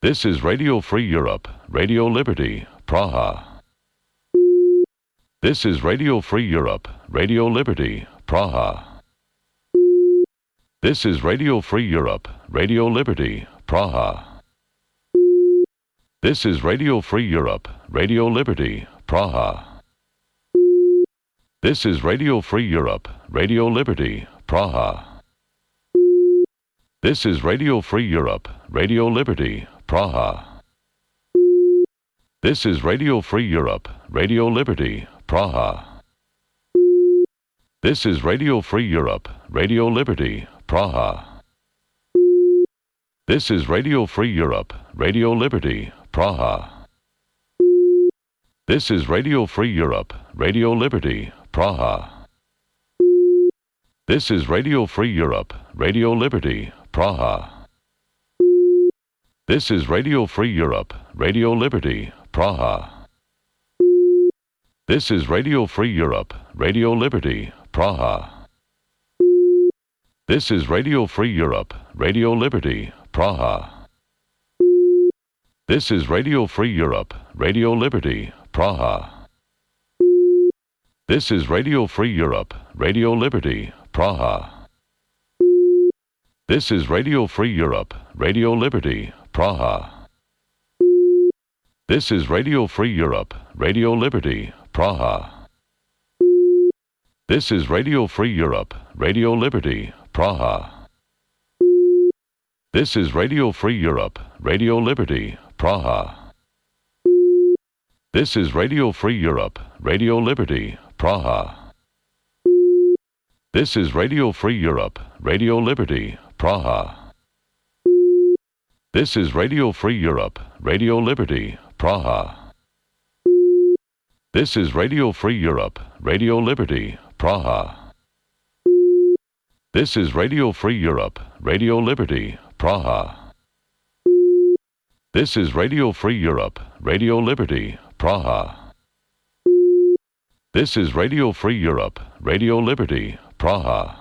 This is Radio Free Europe, Radio Liberty, Praha. This is Radio Free Europe, Radio Liberty, Praha. This is Radio Free Europe, Radio Liberty, Praha. This is Radio Free Europe, Radio Liberty, Praha. This is Radio Free Europe, Radio Liberty, Praha. This is Radio Free Europe, Radio Liberty, Praha. This is Radio Free Europe, Radio Liberty, Praha. This is Radio Free Europe, Radio Liberty, Praha. This is Radio Free Europe, Radio Liberty, Praha. This is Radio Free Europe, Radio Liberty, Praha. This is Radio Free Europe, Radio Liberty, Praha. This is Radio Free Europe, Radio Liberty, Praha. This is Radio Free Europe, Radio Liberty, Praha. This is Radio Free Europe, Radio Liberty, Praha. This is Radio Free Europe, Radio Liberty, Praha. This is Radio Free Europe, Radio Liberty, Praha. This is Radio Free Europe, Radio Liberty, Praha. This is Radio Free Europe, Radio Liberty, Praha. This is Radio Free Europe, Radio Liberty, Praha. This is Radio Free Europe, Radio Liberty, Praha. This is Radio Free Europe, Radio Liberty, Praha. This is Radio Free Europe, Radio Liberty, Praha. This is Radio Free Europe, Radio Liberty, Praha. This is Radio Free Europe, Radio Liberty, Praha. This is Radio Free Europe, Radio Liberty, Praha. This is Radio Free Europe, Radio Liberty, Praha. This is Radio Free Europe, Radio Liberty, Praha.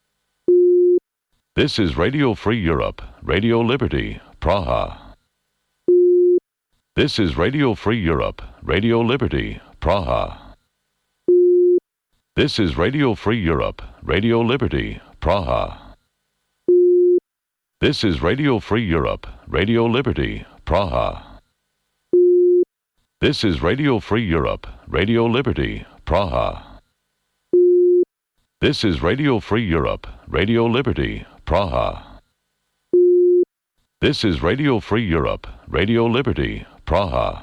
This is Radio Free Europe, Radio Liberty, Praha. This is Radio Free Europe, Radio Liberty, Praha. This is Radio Free Europe, Radio Liberty, Praha. This is Radio Free Europe, Radio Liberty, Praha. This is Radio Free Europe, Radio Liberty, Praha. This is Radio Free Europe, Radio Liberty, Praha. This is Radio Free Europe, Radio Liberty, Praha.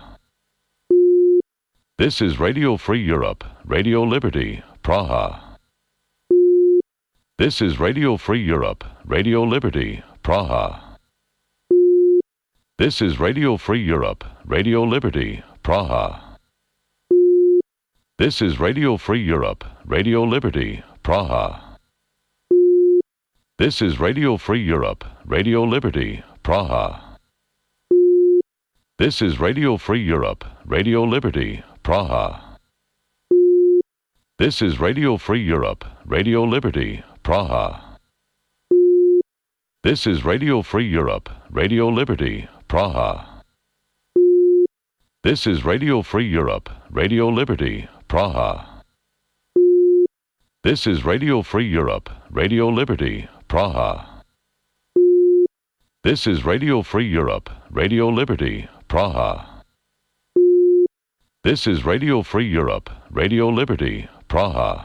This is Radio Free Europe, Radio Liberty, Praha. This is Radio Free Europe, Radio Liberty, Praha. This is Radio Free Europe, Radio Liberty, Praha. This is Radio Free Europe, Radio Liberty, Praha. This is Radio Free Europe, Radio Liberty, Praha. This is Radio Free Europe, Radio Liberty, Praha. This is Radio Free Europe, Radio Liberty, Praha. This is Radio Free Europe, Radio Liberty, Praha. This is Radio Free Europe, Radio Liberty, Praha. This is Radio Free Europe, Radio Liberty, Praha. This is Radio Free Europe, Radio Liberty, Praha. This is Radio Free Europe, Radio Liberty, Praha.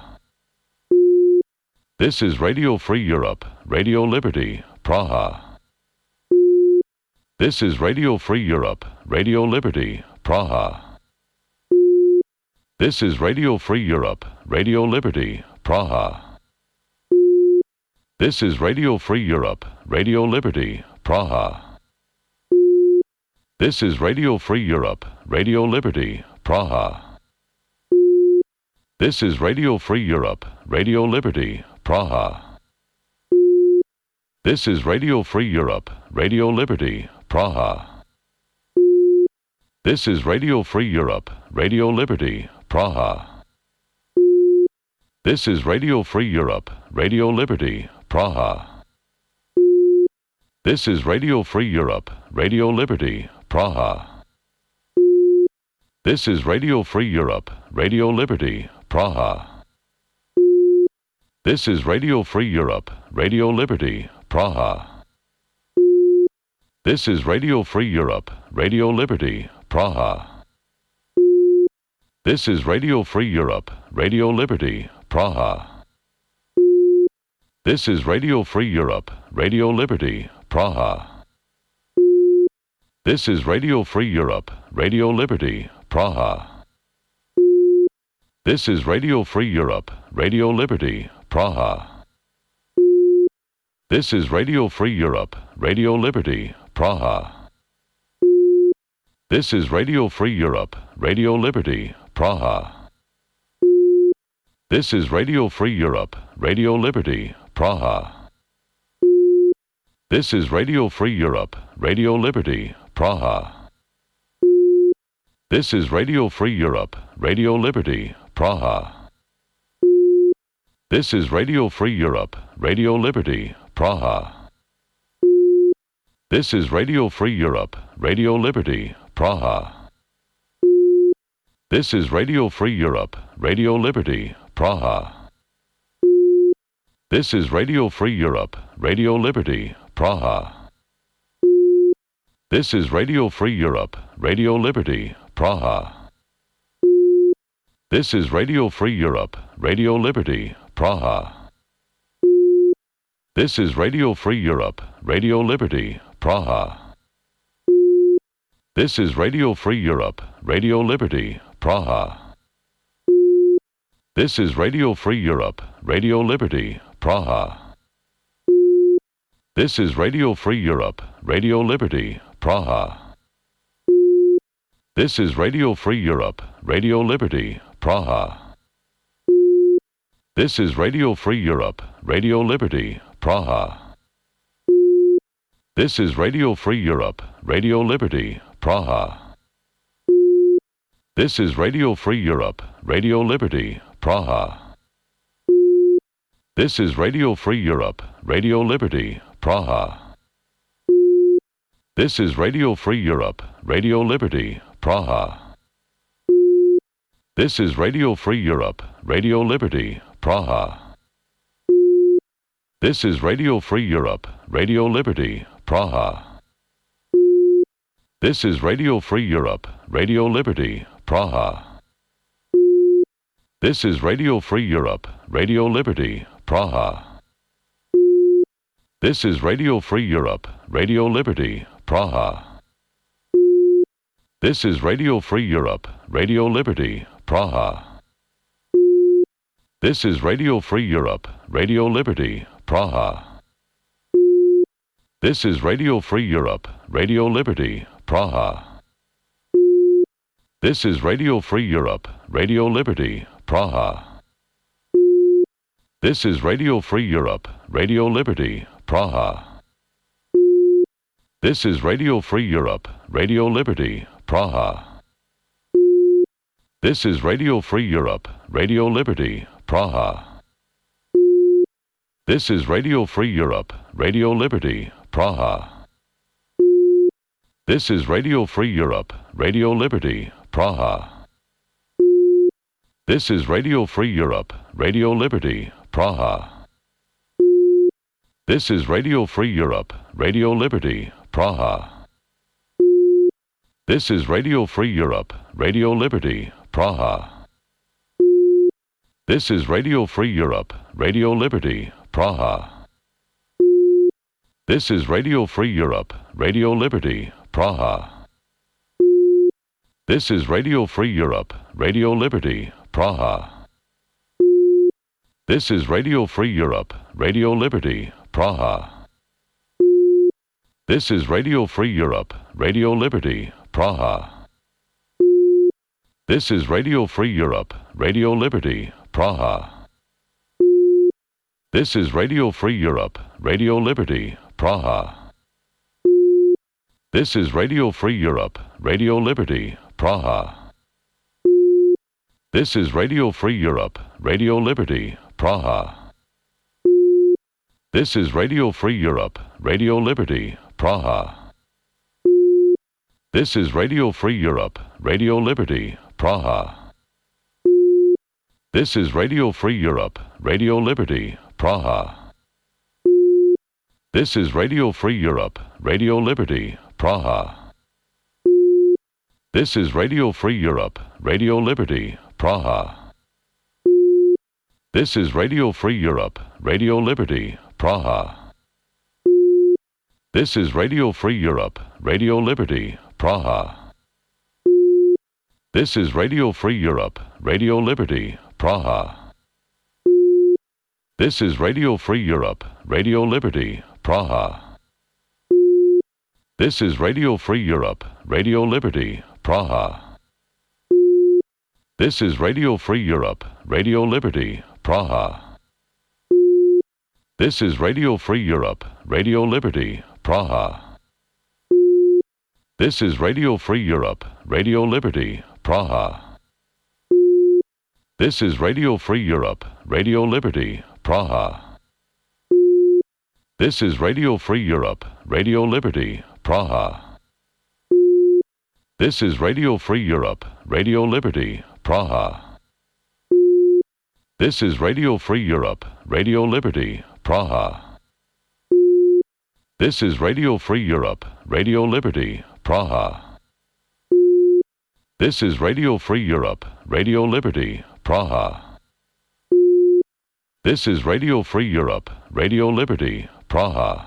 This is Radio Free Europe, Radio Liberty, Praha. This is Radio Free Europe, Radio Liberty, Praha. This is Radio Free Europe, Radio Liberty, Praha. This is Radio Free Europe, Radio Liberty, Praha. This is Radio Free Europe, Radio Liberty, Praha. This is Radio Free Europe, Radio Liberty, Praha. This is Radio Free Europe, Radio Liberty, Praha. This is Radio Free Europe, Radio Liberty, Praha. This is Radio Free Europe, Radio Liberty, Praha. This is Radio Free Europe, Radio Liberty, Praha. This is Radio Free Europe, Radio Liberty, Praha. This is Radio Free Europe, Radio Liberty, Praha. This is Radio Free Europe, Radio Liberty, Praha. This is Radio Free Europe, Radio Liberty, Praha. This is Radio Free Europe, Radio Liberty, Praha. This is Radio Free Europe, Radio Liberty, Praha. This is Radio Free Europe, Radio Liberty, Praha. This is Radio Free Europe, Radio Liberty, Praha. This is Radio Free Europe, Radio Liberty, Praha. This is Radio Free Europe, Radio Liberty, Praha. This is Radio Free Europe, Radio Liberty, Praha. This is Radio Free Europe, Radio Liberty, Praha. This is Radio Free Europe, Radio Liberty, Praha. This is Radio Free Europe, Radio Liberty, Praha. This is Radio Free Europe, Radio Liberty, Praha. This is Radio Free Europe, Radio Liberty, Praha. This is Radio Free Europe, Radio Liberty, Praha. This is Radio Free Europe, Radio Liberty, Praha. This is Radio Free Europe, Radio Liberty, Praha. This is Radio Free Europe, Radio Liberty, Praha. This is Radio Free Europe, Radio Liberty, Praha. This is Radio Free Europe, Radio Liberty, Praha. This is Radio Free Europe, Radio Liberty, Praha. This is Radio Free Europe, Radio Liberty, Praha. This is Radio Free Europe, Radio Liberty, Praha. This is Radio Free Europe, Radio Liberty, Praha. This is Radio Free Europe, Radio Liberty, Praha. This is Radio Free Europe, Radio Liberty, Praha. This is Radio Free Europe, Radio Liberty, Praha. This is Radio Free Europe, Radio Liberty, Praha. This is Radio Free Europe, Radio Liberty, Praha. This is Radio Free Europe, Radio Liberty, Praha. This is Radio Free Europe, Radio Liberty, Praha. This is Radio Free Europe, Radio Liberty, Praha. This is Radio Free Europe, Radio Liberty, Praha. This is Radio Free Europe, Radio Liberty, Praha. This is Radio Free Europe, Radio Liberty, Praha. This is Radio Free Europe, Radio Liberty, Praha. This is Radio Free Europe, Radio Liberty, Praha. This is Radio Free Europe, Radio Liberty, Praha. This is Radio Free Europe, Radio Liberty, Praha. This is Radio Free Europe, Radio Liberty, Praha. This is Radio Free Europe, Radio Liberty, Praha. This is Radio Free Europe, Radio Liberty, Praha. This is Radio Free Europe, Radio Liberty, Praha. This is Radio Free Europe, Radio Liberty, Praha. This is Radio Free Europe, Radio Liberty, Praha. This is Radio Free Europe, Radio Liberty, Praha. This is Radio Free Europe, Radio Liberty, Praha. This is Radio Free Europe, Radio Liberty, Praha. This is Radio Free Europe, Radio Liberty, Praha. This is Radio Free Europe, Radio Liberty, Praha. This is Radio Free Europe, Radio Liberty, Praha. This is Radio Free Europe, Radio Liberty, Praha. This is Radio Free Europe, Radio Liberty, Praha. This is Radio Free Europe, Radio Liberty, Praha. This is Radio Free Europe, Radio Liberty, Praha. This is Radio Free Europe, Radio Liberty, Praha. This is Radio Free Europe, Radio Liberty, Praha. This is Radio Free Europe, Radio Liberty, Praha. This is Radio Free Europe, Radio Liberty, Praha. This is Radio Free Europe, Radio Liberty, Praha. This is Radio Free Europe, Radio Liberty, Praha. This is Radio Free Europe, Radio Liberty, Praha. This is Radio Free Europe, Radio Liberty, Praha. This is Radio Free Europe, Radio Liberty, Praha. This is Radio Free Europe, Radio Liberty, Praha. This is Radio Free Europe, Radio Liberty, Praha. This is Radio Free Europe, Radio Liberty, Praha. This is Radio Free Europe, Radio Liberty, Praha. This is Radio Free Europe, Radio Liberty, Praha. This is Radio Free Europe, Radio Liberty, Praha. This is Radio Free Europe, Radio Liberty, Praha. This is Radio Free Europe, Radio Liberty, Praha.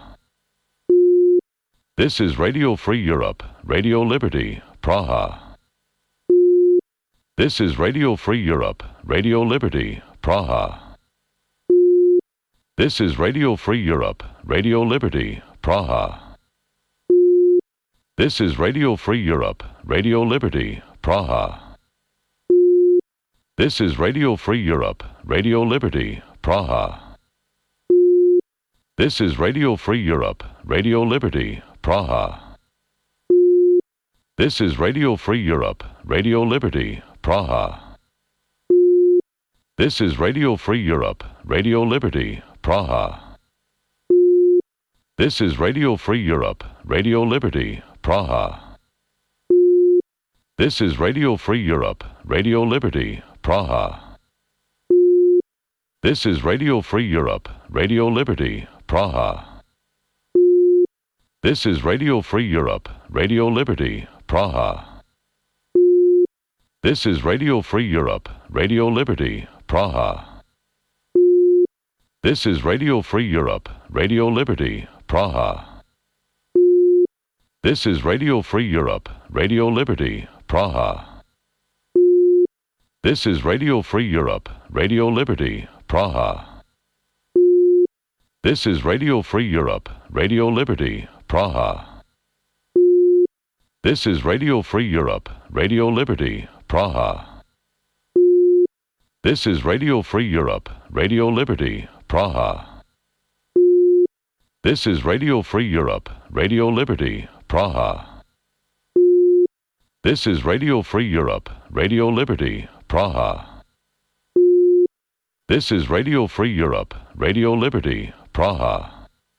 This is Radio Free Europe, Radio Liberty, Praha. This is Radio Free Europe, Radio Liberty, Praha. This is Radio Free Europe, Radio Liberty, Praha. This is Radio Free Europe, Radio Liberty, Praha. This is Radio Free Europe, Radio Liberty, Praha. This is Radio Free Europe, Radio Liberty, Praha. This is Radio Free Europe, Radio Liberty, Praha. This is Radio Free Europe, Radio Liberty, Praha. This is Radio Free Europe, Radio Liberty, Praha. This is Radio Free Europe, Radio Liberty, Praha. This is Radio Free Europe, Radio Liberty, Praha. This is Radio Free Europe, Radio Liberty, Praha. This is Radio Free Europe, Radio Liberty, Praha. This is Radio Free Europe, Radio Liberty, Praha. This is Radio Free Europe, Radio Liberty, Praha. This is Radio Free Europe, Radio Liberty, Praha. This is Radio Free Europe, Radio Liberty, Praha. This is Radio Free Europe, Radio Liberty, Praha. This is Radio Free Europe, Radio Liberty, Praha. This is Radio Free Europe, Radio Liberty, Praha. This is Radio Free Europe, Radio Liberty, Praha. This is Radio Free Europe, Radio Liberty, Praha.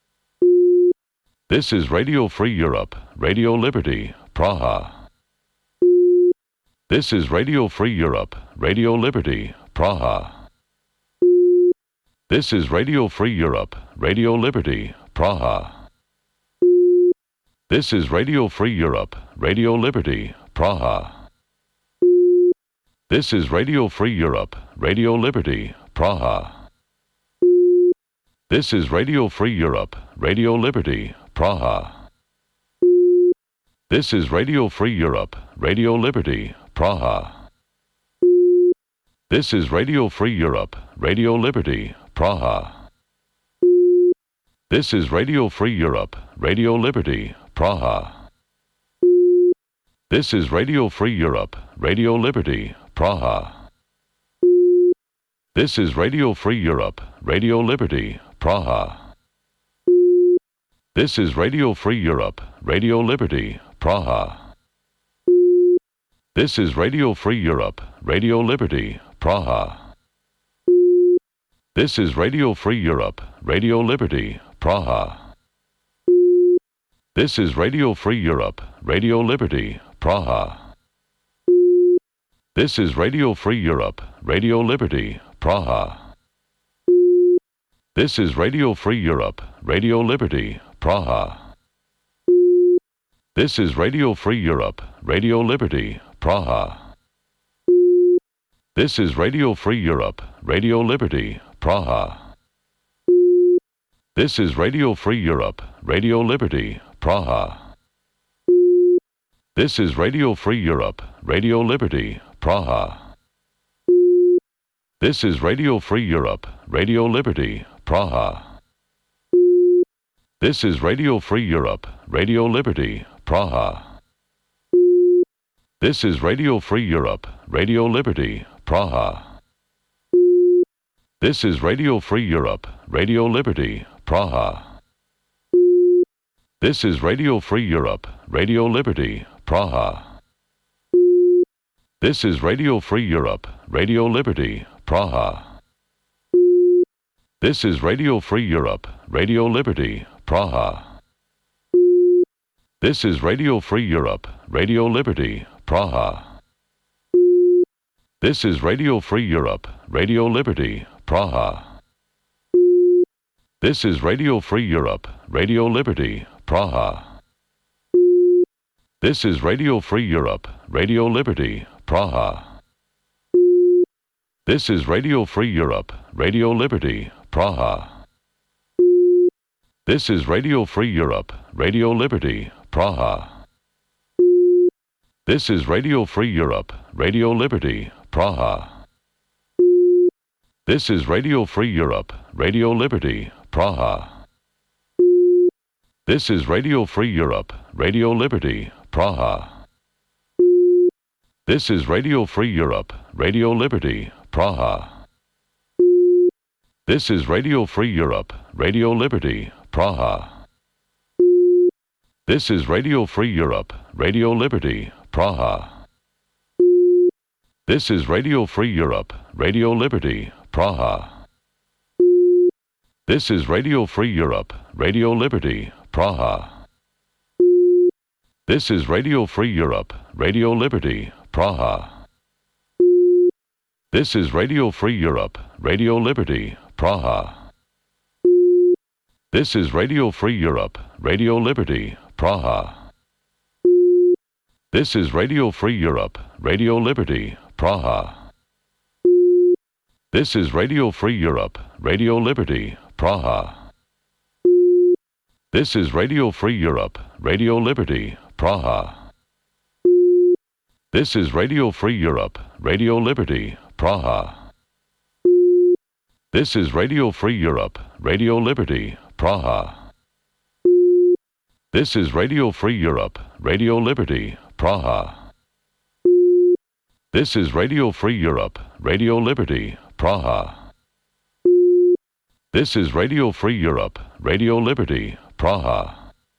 This is Radio Free Europe, Radio Liberty, Praha. This is Radio Free Europe, Radio Liberty, Praha. This is Radio Free Europe, Radio Liberty, Praha. This is Radio Free Europe, Radio Liberty, Praha. This is Radio Free Europe, Radio Liberty, Praha. This is Radio Free Europe, Radio Liberty, Praha. This is Radio Free Europe, Radio Liberty, Praha. This is Radio Free Europe, Radio Liberty, Praha. This is Radio Free Europe, Radio Liberty, Praha. This is Radio Free Europe, Radio Liberty, Praha. This is Radio Free Europe, Radio Liberty, Praha. This is Radio Free Europe, Radio Liberty, Praha. This is Radio Free Europe, Radio Liberty, Praha. This is Radio Free Europe, Radio Liberty, Praha. This is Radio Free Europe, Radio Liberty, Praha. This is Radio Free Europe, Radio Liberty, Praha. This is Radio Free Europe, Radio Liberty, Praha. This is Radio Free Europe, Radio Liberty, Praha. This is Radio Free Europe, Radio Liberty, Praha. This is Radio Free Europe, Radio Liberty, Praha. This is Radio Free Europe, Radio Liberty, Praha. This is Radio Free Europe, Radio Liberty, Praha. This is Radio Free Europe, Radio Liberty, Praha. This is Radio Free Europe, Radio Liberty, Praha. This is Radio Free Europe, Radio Liberty, Praha. This is Radio Free Europe, Radio Liberty, Praha. This is Radio Free Europe, Radio Liberty, Praha. This is Radio Free Europe, Radio Liberty, Praha. This is Radio Free Europe, Radio Liberty, Praha. This is Radio Free Europe, Radio Liberty, Praha. This is Radio Free Europe, Radio Liberty, Praha. This is Radio Free Europe, Radio Liberty, Praha. This is Radio Free Europe, Radio Liberty, Praha. This is Radio Free Europe, Radio Liberty, Praha. This is Radio Free Europe, Radio Liberty, Praha. This is Radio Free Europe, Radio Liberty, Praha. This is Radio Free Europe, Radio Liberty, Praha. This is Radio Free Europe, Radio Liberty, Praha. This is Radio Free Europe, Radio Liberty, Praha. This is Radio Free Europe, Radio Liberty, Praha. This is Radio Free Europe, Radio Liberty, Praha. This is Radio Free Europe, Radio Liberty, Praha. This is Radio Free Europe, Radio Liberty, Praha. This is Radio Free Europe, Radio Liberty, Praha. This is Radio Free Europe, Radio Liberty, Praha. This is Radio Free Europe, Radio Liberty, Praha. This is Radio Free Europe, Radio Liberty, Praha. This is Radio Free Europe, Radio Liberty, Praha. This is Radio Free Europe, Radio Liberty, Praha. This is Radio Free Europe, Radio Liberty, Praha. This is Radio Free Europe, Radio Liberty, Praha. This is Radio Free Europe, Radio Liberty, Praha. This is Radio Free Europe, Radio Liberty, Praha.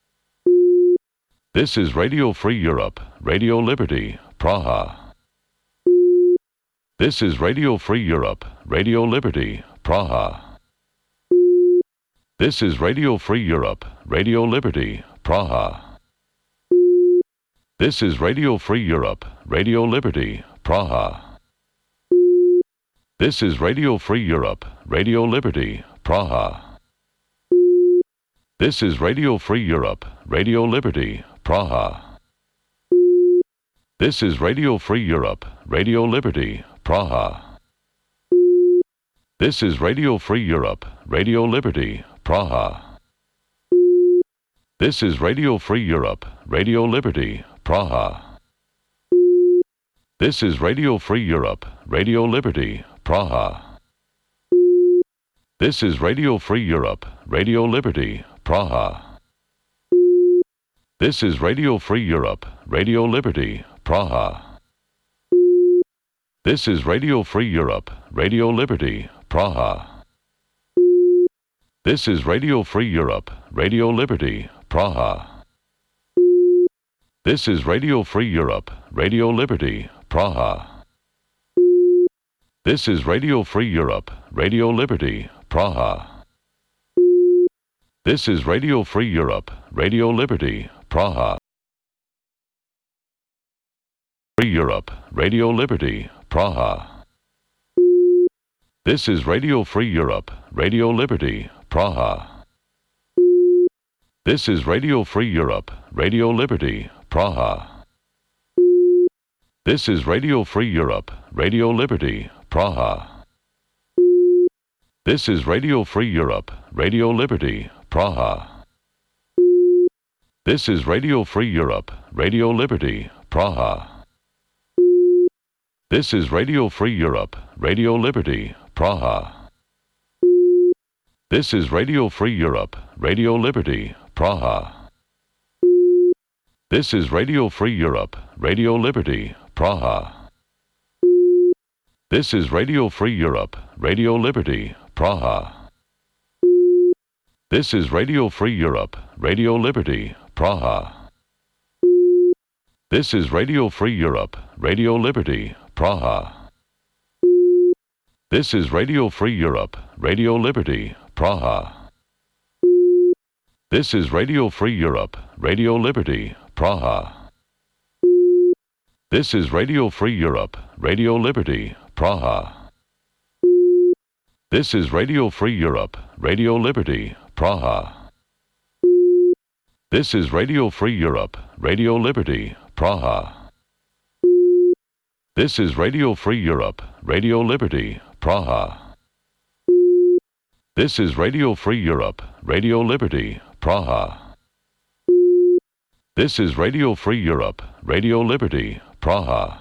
This is Radio Free Europe, Radio Liberty, Praha. This is Radio Free Europe, Radio Liberty, Praha. This is Radio Free Europe, Radio Liberty, Praha. This is Radio Free Europe, Radio Liberty, Praha. This is Radio Free Europe, Radio Liberty, Praha. This is Radio Free Europe, Radio Liberty, Praha. This is Radio Free Europe, Radio Liberty, Praha. This is Radio Free Europe, Radio Liberty, Praha. This is Radio Free Europe, Radio Liberty, Praha. This is Radio Free Europe, Radio Liberty, Praha. This is Radio Free Europe, Radio Liberty, Praha. This is Radio Free Europe, Radio Liberty, Praha. This is Radio Free Europe, Radio Liberty, Praha. This is Radio Free Europe, Radio Liberty, Praha. This is Radio Free Europe, Radio Liberty, Praha. This is Radio Free Europe, Radio Liberty, Praha. This is Radio Free Europe, Radio Liberty, Praha. Free Europe, Radio Liberty, Praha. This is Radio Free Europe, Radio Liberty, Praha. This is Radio Free Europe, Radio Liberty, Praha. This is Radio Free Europe, Radio Liberty, Praha. This is Radio Free Europe, Radio Liberty, Praha. This is Radio Free Europe, Radio Liberty, Praha. This is Radio Free Europe, Radio Liberty, Praha. This is Radio Free Europe, Radio Liberty, Praha. This is Radio Free Europe, Radio Liberty, Praha. This is Radio Free Europe, Radio Liberty, Praha. This is Radio Free Europe, Radio Liberty, Praha. This is Radio Free Europe, Radio Liberty, Praha. This is Radio Free Europe, Radio Liberty, Praha. This is Radio Free Europe, Radio Liberty, Praha. This is Radio Free Europe, Radio Liberty, Praha. This is Radio Free Europe, Radio Liberty, Praha. This is Radio Free Europe, Radio Liberty, Praha. This is Radio Free Europe, Radio Liberty, Praha. This is Radio Free Europe, Radio Liberty, Praha. This is Radio Free Europe, Radio Liberty, Praha.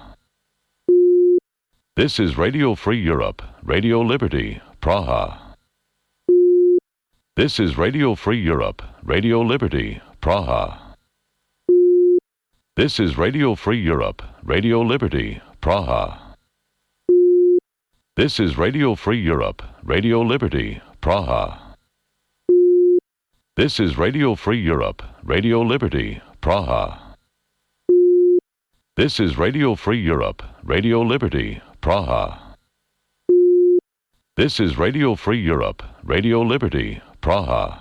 This is Radio Free Europe, Radio Liberty, Praha. This is Radio Free Europe, Radio Liberty, Praha. This is Radio Free Europe, Radio Liberty, Praha. This is Radio Free Europe, Radio Liberty, Praha. This is Radio Free Europe, Radio Liberty, Praha. This is Radio Free Europe, Radio Liberty, Praha. This is Radio Free Europe, Radio Liberty, Praha.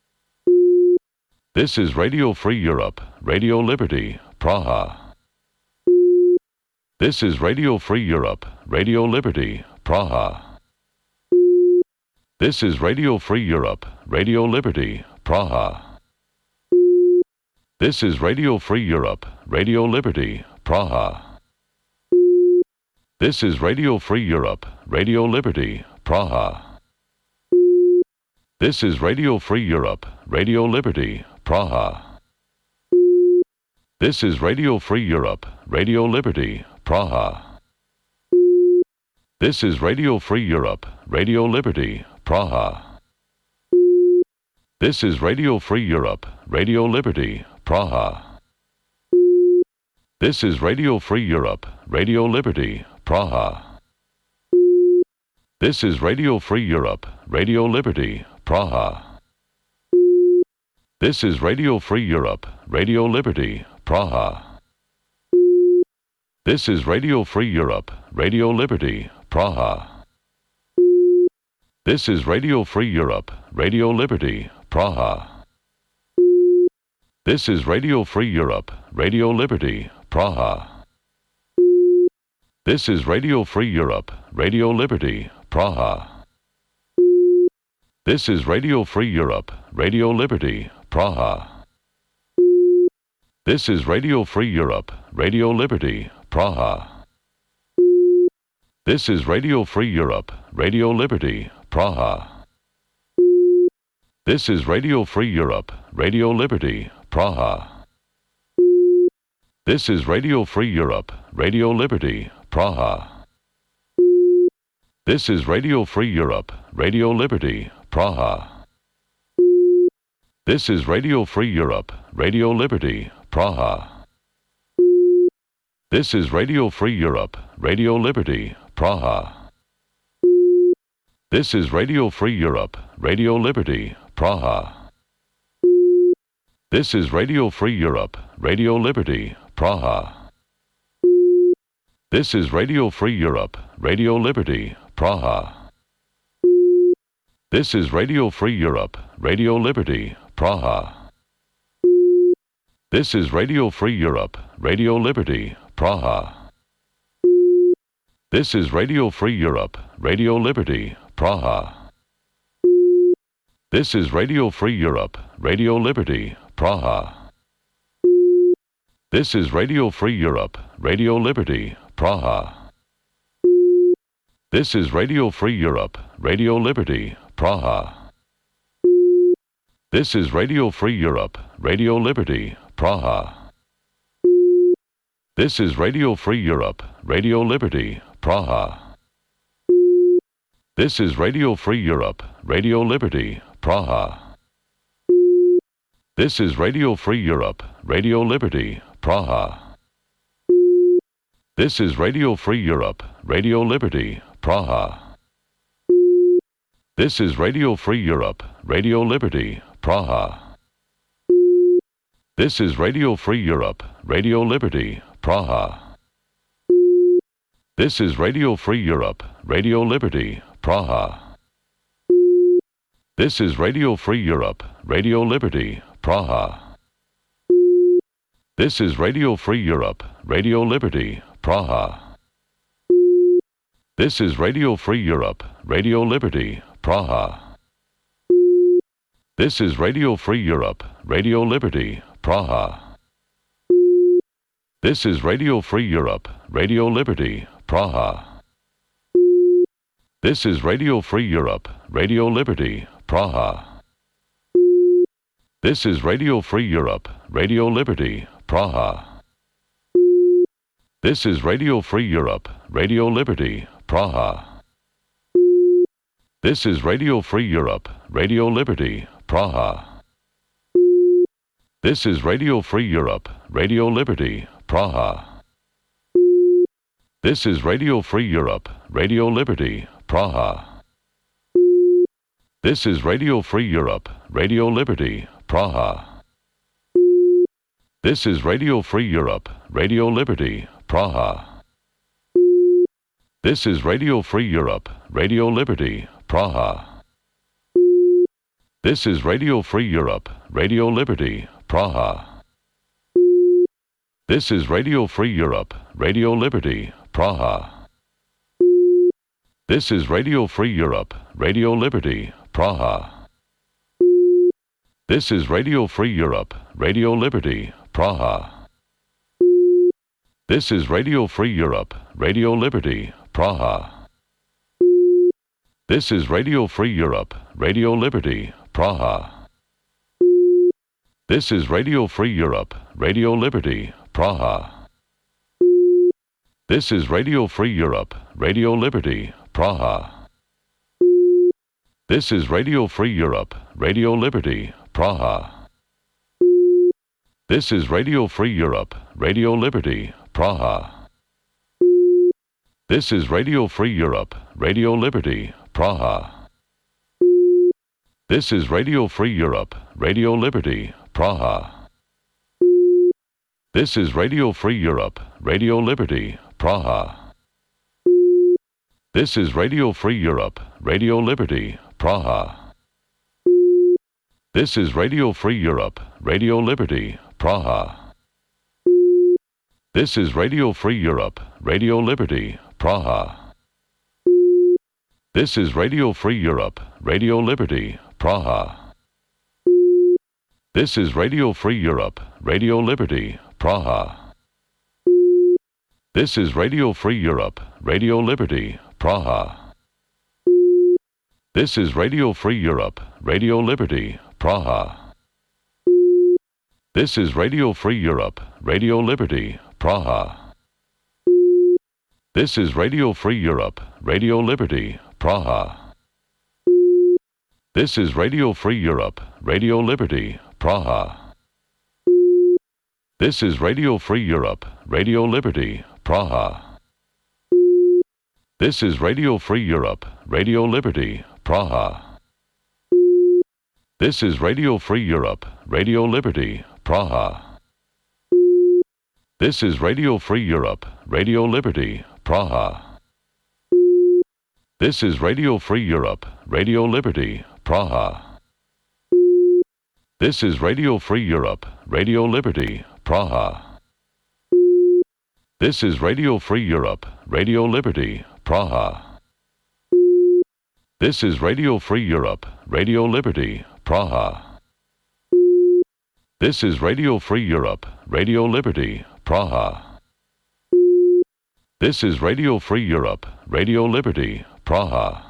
This is Radio Free Europe, Radio Liberty, Praha. This is Radio Free Europe, Radio Liberty, Praha. This is Radio Free Europe, Radio Liberty, Praha. This is Radio Free Europe, Radio Liberty, Praha. This is Radio Free Europe, Radio Liberty, Praha. This is Radio Free Europe, Radio Liberty, Praha. This is Radio Free Europe, Radio Liberty, Praha. This is Radio Free Europe, Radio Liberty, Praha. This is Radio Free Europe, Radio Liberty, Praha. This is Radio Free Europe, Radio Liberty, Praha. This is Radio Free Europe, Radio Liberty, Praha. This is Radio Free Europe, Radio Liberty, Praha. This is Radio Free Europe, Radio Liberty, Praha. This is Radio Free Europe, Radio Liberty, Praha. This is Radio Free Europe, Radio Liberty, Praha. This is Radio Free Europe, Radio Liberty, Praha. This is Radio Free Europe, Radio Liberty, Praha. This is Radio Free Europe, Radio Liberty, Praha. This is Radio Free Europe, Radio Liberty, Praha. This is Radio Free Europe, Radio Liberty, Praha. This is Radio Free Europe, Radio Liberty, Praha. This is Radio Free Europe, Radio Liberty, Praha. This is Radio Free Europe, Radio Liberty, Praha. This is Radio Free Europe, Radio Liberty, Praha. This is Radio Free Europe, Radio Liberty, Praha. This is Radio Free Europe, Radio Liberty, Praha. This is Radio Free Europe, Radio Liberty, Praha. This is Radio Free Europe, Radio Liberty, Praha. This is Radio Free Europe, Radio Liberty, Praha. This is Radio Free Europe, Radio Liberty, Praha. This is Radio Free Europe, Radio Liberty, Praha. This is Radio Free Europe, Radio Liberty, Praha. This is Radio Free Europe, Radio Liberty, Praha. This is Radio Free Europe, Radio Liberty, Praha. This is Radio Free Europe, Radio Liberty, Praha. This is Radio Free Europe, Radio Liberty, Praha. This is Radio Free Europe, Radio Liberty, Praha. This is Radio Free Europe, Radio Liberty, Praha. This is Radio Free Europe, Radio Liberty, Praha. This is Radio Free Europe, Radio Liberty, Praha. This is Radio Free Europe, Radio Liberty, Praha. This is Radio Free Europe, Radio Liberty, Praha. This is Radio Free Europe, Radio Liberty, Praha. This is Radio Free Europe, Radio Liberty, Praha. This is Radio Free Europe, Radio Liberty, Praha. This is Radio Free Europe, Radio Liberty, Praha. This is Radio Free Europe, Radio Liberty, Praha. This is Radio Free Europe, Radio Liberty, Praha. This is Radio Free Europe, Radio Liberty, Praha. This is Radio Free Europe, Radio Liberty, Praha. This is Radio Free Europe, Radio Liberty, Praha. This is Radio Free Europe, Radio Liberty, Praha. This is Radio Free Europe, Radio Liberty, Praha. This is Radio Free Europe, Radio Liberty, Praha. This is Radio Free Europe, Radio Liberty, Praha. This is Radio Free Europe, Radio Liberty, Praha. This is Radio Free Europe, Radio Liberty, Praha. This is Radio Free Europe, Radio Liberty, Praha. This is Radio Free Europe, Radio Liberty, Praha. This is Radio Free Europe, Radio Liberty, Praha. This is Radio Free Europe, Radio Liberty, Praha. This is Radio Free Europe, Radio Liberty, Praha. This is Radio Free Europe, Radio Liberty, Praha. This is Radio Free Europe, Radio Liberty, Praha. This is Radio Free Europe, Radio Liberty, Praha. This is Radio Free Europe, Radio Liberty, Praha. This is Radio Free Europe, Radio Liberty, Praha. This is Radio Free Europe, Radio Liberty, Praha. This is Radio Free Europe, Radio Liberty, Praha. This is Radio Free Europe, Radio Liberty, Praha. This is Radio Free Europe, Radio Liberty, Praha. This is Radio Free Europe, Radio Liberty, Praha. This is Radio Free Europe, Radio Liberty, Praha. This is Radio Free Europe, Radio Liberty, Praha. This is Radio Free Europe, Radio Liberty, Praha. This is Radio Free Europe, Radio Liberty, Praha. This is Radio Free Europe, Radio Liberty, Praha. This is Radio Free Europe, Radio Liberty, Praha. This is Radio Free Europe, Radio Liberty, Praha. This is Radio Free Europe, Radio Liberty, Praha. This is Radio Free Europe, Radio Liberty, Praha. This is Radio Free Europe, Radio Liberty, Praha. This is Radio Free Europe, Radio Liberty, Praha. This is Radio Free Europe, Radio Liberty, Praha. This is Radio Free Europe, Radio Liberty, Praha. This is Radio Free Europe, Radio Liberty, Praha. This is Radio Free Europe, Radio Liberty, Praha. This is Radio Free Europe, Radio Liberty, Praha.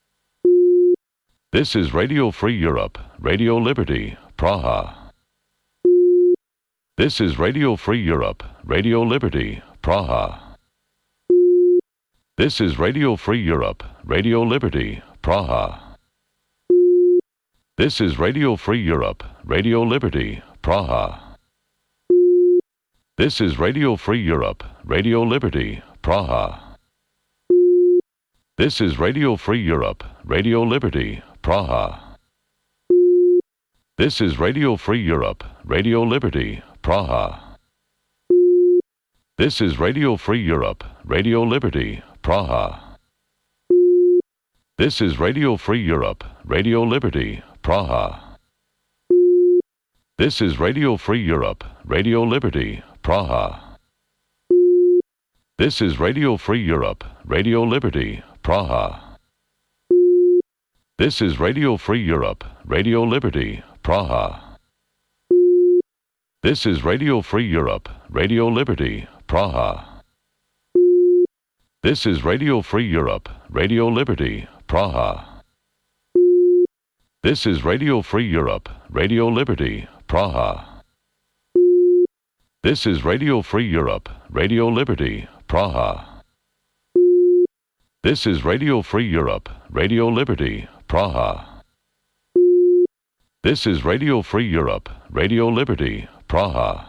This is Radio Free Europe, Radio Liberty, Praha. This is Radio Free Europe, Radio Liberty, Praha. This is Radio Free Europe, Radio Liberty, Praha. This is Radio Free Europe, Radio Liberty, Praha. This is Radio Free Europe, Radio Liberty, Praha. This is Radio Free Europe, Radio Liberty, Praha. This is Radio Free Europe, Radio Liberty, Praha. This is Radio Free Europe, Radio Liberty, Praha. This is Radio Free Europe, Radio Liberty, Praha. This is Radio Free Europe, Radio Liberty, Praha. This is Radio Free Europe, Radio Liberty, Praha. This is Radio Free Europe, Radio Liberty, Praha. This is Radio Free Europe, Radio Liberty, Praha. This is Radio Free Europe, Radio Liberty, Praha. This is Radio Free Europe, Radio Liberty, Praha. This is Radio Free Europe, Radio Liberty, Praha. This is Radio Free Europe, Radio Liberty, Praha. This is Radio Free Europe, Radio Liberty, Praha.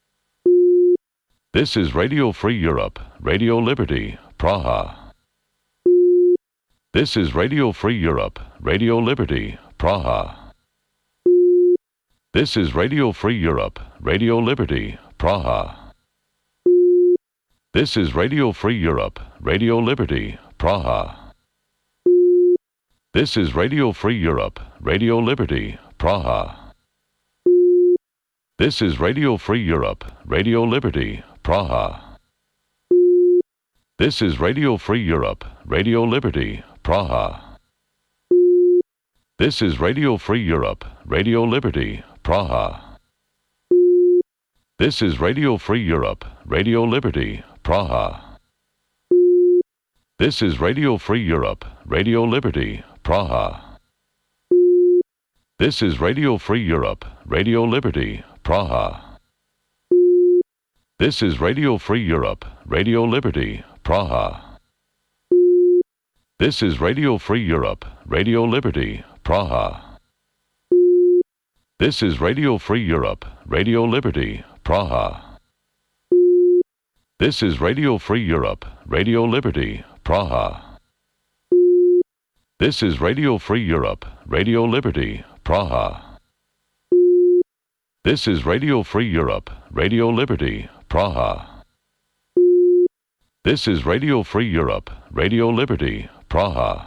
This is Radio Free Europe, Radio Liberty, Praha. This is Radio Free Europe, Radio Liberty, Praha. This is Radio Free Europe, Radio Liberty, Praha. This is Radio Free Europe, Radio Liberty, Praha. This is Radio Free Europe, Radio Liberty, Praha. This is Radio Free Europe, Radio Liberty, Praha. This is Radio Free Europe, Radio Liberty, Praha. This is Radio Free Europe, Radio Liberty, Praha. This is Radio Free Europe, Radio Liberty, Praha. This is Radio Free Europe, Radio Liberty, Praha. This is Radio Free Europe, Radio Liberty, Praha. This is Radio Free Europe, Radio Liberty, Praha. This is Radio Free Europe, Radio Liberty, Praha. This is Radio Free Europe, Radio Liberty, Praha. This is Radio Free Europe, Radio Liberty, Praha. This is Radio Free Europe, Radio Liberty, Praha. This is Radio Free Europe, Radio Liberty, Praha. This is Radio Free Europe, Radio Liberty, Praha.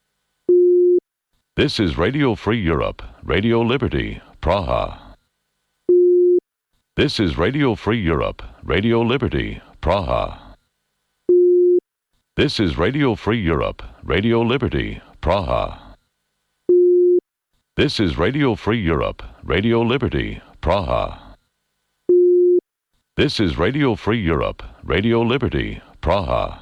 This is Radio Free Europe, Radio Liberty, Praha. This is Radio Free Europe, Radio Liberty, Praha. This is Radio Free Europe, Radio Liberty, Praha. This is Radio Free Europe, Radio Liberty, Praha. This is Radio Free Europe, Radio Liberty, Praha.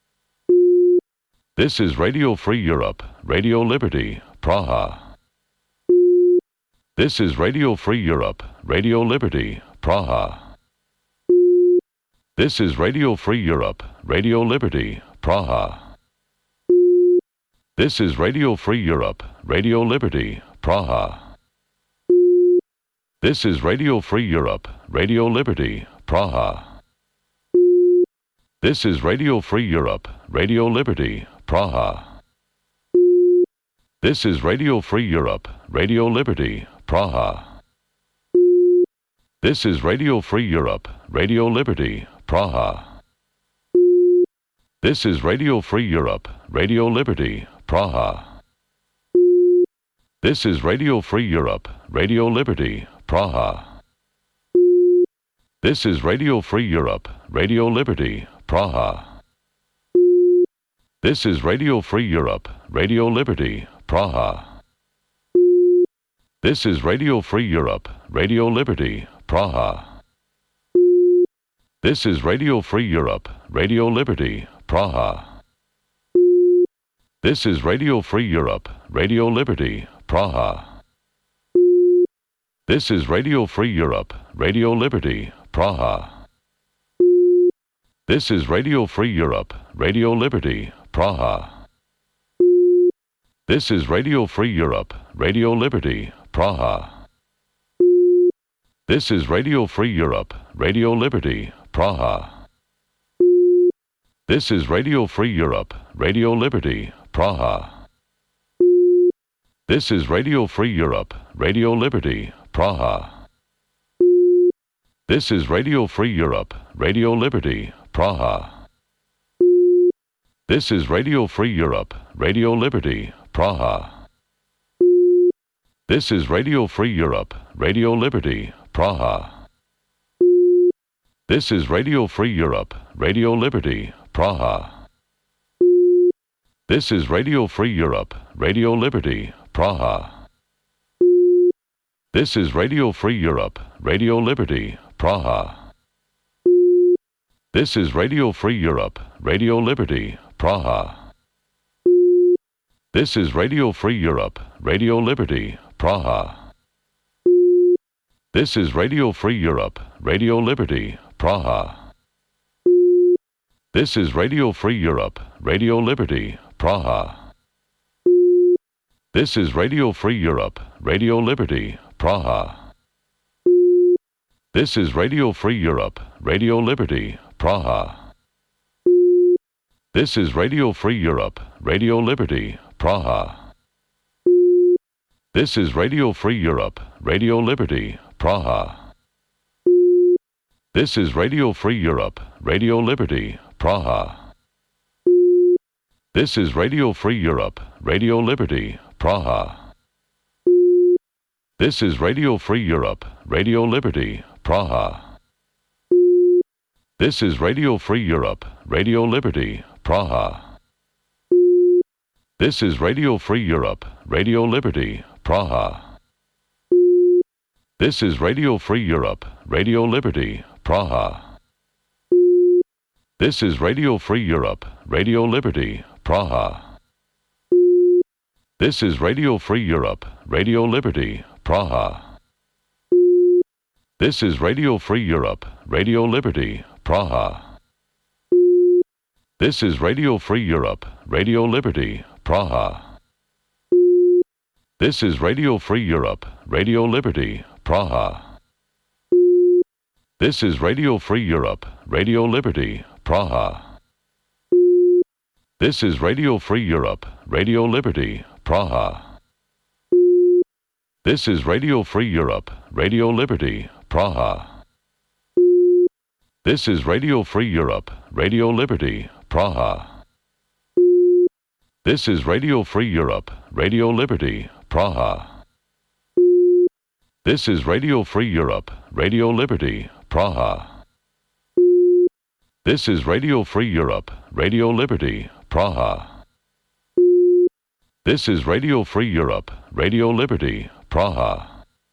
This is Radio Free Europe, Radio Liberty, Praha. This is Radio Free Europe, Radio Liberty, Praha. This is Radio Free Europe, Radio Liberty, Praha. This is Radio Free Europe, Radio Liberty, Praha. This is Radio Free Europe, Radio Liberty, Praha. This is Radio Free Europe, Radio Liberty, Praha. This is Radio Free Europe, Radio Liberty, Praha. This is Radio Free Europe, Radio Liberty, Praha. This is Radio Free Europe, Radio Liberty, Praha. This is Radio Free Europe, Radio Liberty, Praha. This is Radio Free Europe, Radio Liberty, Praha. This is Radio Free Europe, Radio Liberty, Praha. This is Radio Free Europe, Radio Liberty, Praha. This is Radio Free Europe, Radio Liberty, Praha. This is Radio Free Europe, Radio Liberty, Praha. This is Radio Free Europe, Radio Liberty, Praha. This is Radio Free Europe, Radio Liberty, Praha. This is Radio Free Europe, Radio Liberty, Praha. This is Radio Free Europe, Radio Liberty, Praha. This is Radio Free Europe, Radio Liberty, Praha. This is Radio Free Europe, Radio Liberty, Praha. This is Radio Free Europe, Radio Liberty, Praha. This is Radio Free Europe, Radio Liberty, Praha. This is Radio Free Europe, Radio Liberty, Praha. This is Radio Free Europe, Radio Liberty, Praha. This is Radio Free Europe, Radio Liberty, Praha. This is Radio Free Europe, Radio Liberty, Praha. This is Radio Free Europe, Radio Liberty, Praha. This is Radio Free Europe, Radio Liberty, Praha. This is Radio Free Europe, Radio Liberty, Praha. This is Radio Free Europe, Radio Liberty, Praha. This is Radio Free Europe, Radio Liberty, Praha. This is Radio Free Europe, Radio Liberty, Praha. This is Radio Free Europe, Radio Liberty, Praha. This is Radio Free Europe, Radio Liberty, Praha. This is Radio Free Europe, Radio Liberty, Praha. This is Radio Free Europe, Radio Liberty, Praha. This is Radio Free Europe, Radio Liberty, Praha. This is Radio Free Europe, Radio Liberty, Praha. This is Radio Free Europe, Radio Liberty, Praha. This is Radio Free Europe, Radio Liberty, Praha. This is Radio Free Europe, Radio Liberty, Praha. This is Radio Free Europe, Radio Liberty, Praha. This is Radio Free Europe, Radio Liberty, Praha. This is Radio Free Europe, Radio Liberty, Praha. This is Radio Free Europe, Radio Liberty, Praha. This is Radio Free Europe, Radio Liberty, Praha. This is Radio Free Europe, Radio Liberty, Praha. This is Radio Free Europe, Radio Liberty, Praha. This is Radio Free Europe, Radio Liberty, Praha. This is Radio Free Europe, Radio Liberty, Praha. This is Radio Free Europe, Radio Liberty, Praha. This is Radio Free Europe, Radio Liberty, Praha. This is Radio Free Europe, Radio Liberty, Praha.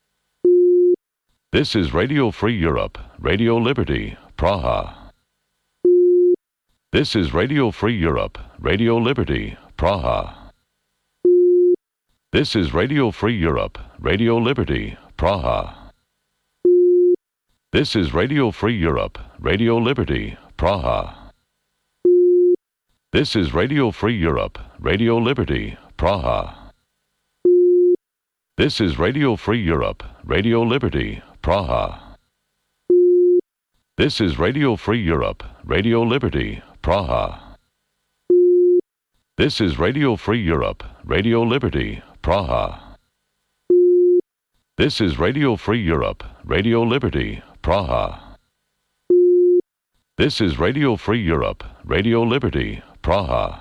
This is Radio Free Europe, Radio Liberty, Praha. This is Radio Free Europe, Radio Liberty, Praha. This is Radio Free Europe, Radio Liberty, Praha. This is Radio Free Europe, Radio Liberty, Praha. This is Radio Free Europe, Radio Liberty, Praha. This is Radio Free Europe, Radio Liberty, Praha. This is Radio Free Europe, Radio Liberty, Praha. This is Radio Free Europe, Radio Liberty, Praha. This is Radio Free Europe, Radio Liberty, Praha. This is Radio Free Europe, Radio Liberty, Praha.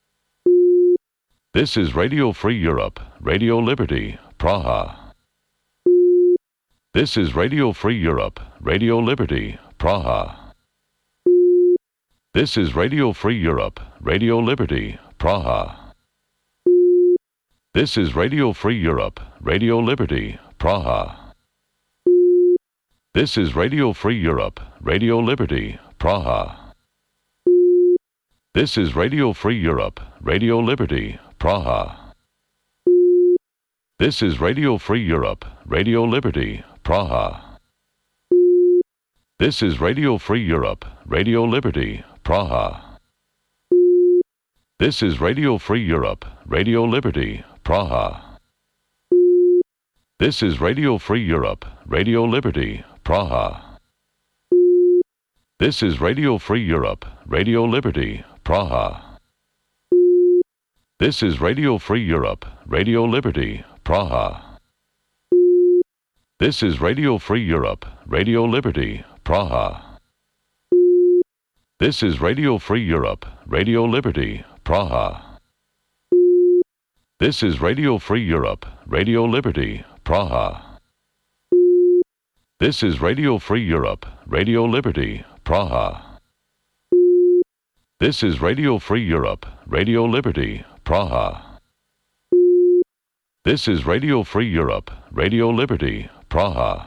This is Radio Free Europe, Radio Liberty, Praha. This is Radio Free Europe, Radio Liberty, Praha. This is Radio Free Europe, Radio Liberty, Praha. This is Radio Free Europe, Radio Liberty, Praha. This is Radio Free Europe, Radio Liberty, Praha. This is Radio Free Europe, Radio Liberty, Praha. This is Radio Free Europe, Radio Liberty, Praha. This is Radio Free Europe, Radio Liberty, Praha. This is Radio Free Europe, Radio Liberty, Praha. This is Radio Free Europe, Radio Liberty, Praha. This is Radio Free Europe, Radio Liberty, Praha. This is Radio Free Europe, Radio Liberty, Praha. This is Radio Free Europe, Radio Liberty, Praha. This is Radio Free Europe, Radio Liberty, Praha. This is Radio Free Europe, Radio Liberty, Praha. This is Radio Free Europe, Radio Liberty, Praha. This is Radio Free Europe, Radio Liberty, Praha. This is Radio Free Europe, Radio Liberty, Praha.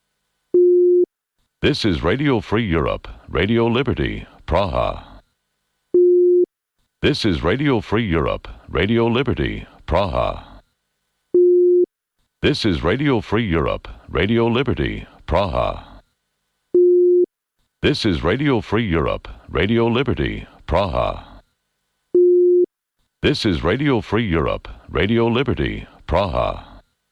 This is Radio Free Europe, Radio Liberty, Praha. This is Radio Free Europe, Radio Liberty, Praha. This is Radio Free Europe, Radio Liberty, Praha. This is Radio Free Europe, Radio Liberty, Praha. This is Radio Free Europe, Radio Liberty, Praha.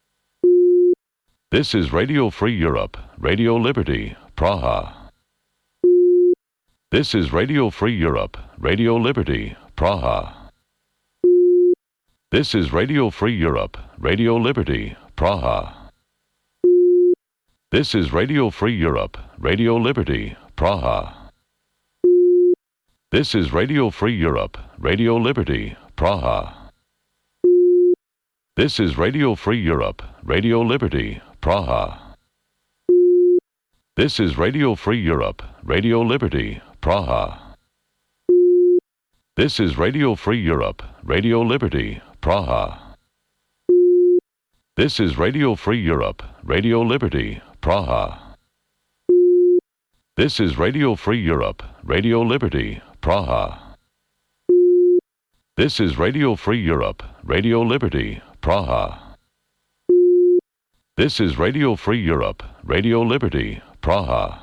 This is Radio Free Europe, Radio Liberty, Praha. This is Radio Free Europe, Radio Liberty, Praha. This is Radio Free Europe, Radio Liberty, Praha. This is Radio Free Europe, Radio Liberty, Praha. This is Radio Free Europe, Radio Liberty, Praha. This is Radio Free Europe, Radio Liberty, Praha. This is Radio Free Europe, Radio Liberty, Praha. This is Radio Free Europe, Radio Liberty, Praha. This is Radio Free Europe, Radio Liberty, Praha. This is Radio Free Europe, Radio Liberty, Praha. This is Radio Free Europe, Radio Liberty, Praha. This is Radio Free Europe, Radio Liberty, Praha.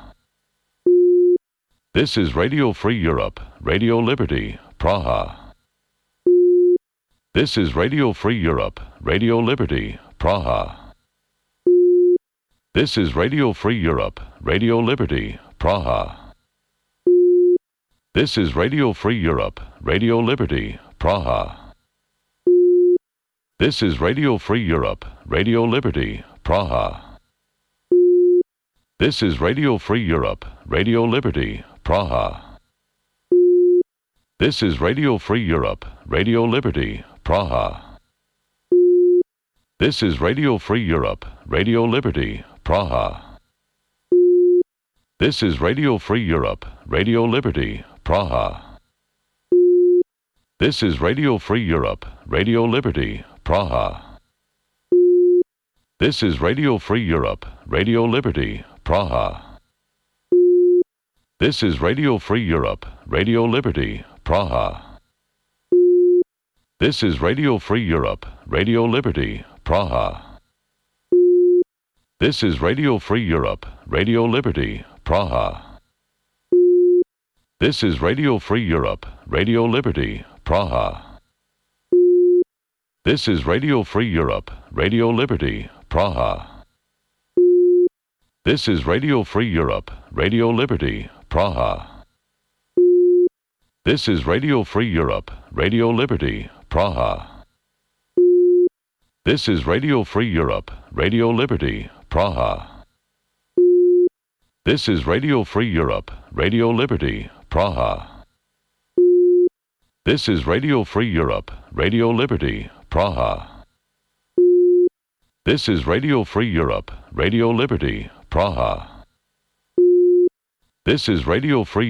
This is Radio Free Europe, Radio Liberty, Praha. This is Radio Free Europe, Radio Liberty, Praha. This is Radio Free Europe, Radio Liberty, Praha. This is Radio Free Europe, Radio Liberty, Praha. This is Radio Free Europe, Radio Liberty, Praha. This is Radio Free Europe, Radio Liberty, Praha. This is Radio Free Europe, Radio Liberty, Praha. This is Radio Free Europe, Radio Liberty, Praha. This is Radio Free Europe, Radio Liberty, Praha. This is Radio Free Europe, Radio Liberty, Praha. This is Radio Free Europe, Radio Liberty, Praha. This is Radio Free Europe, Radio Liberty, Praha. This is Radio Free Europe, Radio Liberty, Praha. This is Radio Free Europe, Radio Liberty, Praha. This is Radio Free Europe, Radio Liberty, Praha. This is Radio Free Europe, Radio Liberty, Praha. This is Radio Free Europe, Radio Liberty, Praha. This is Radio Free Europe, Radio Liberty, Praha. This is Radio Free Europe, Radio Liberty, Praha. This is Radio Free Europe, Radio Liberty, Praha. This is Radio Free Europe, Radio Liberty, Praha. This is Radio Free Europe, Radio Liberty, Praha. This is Radio Free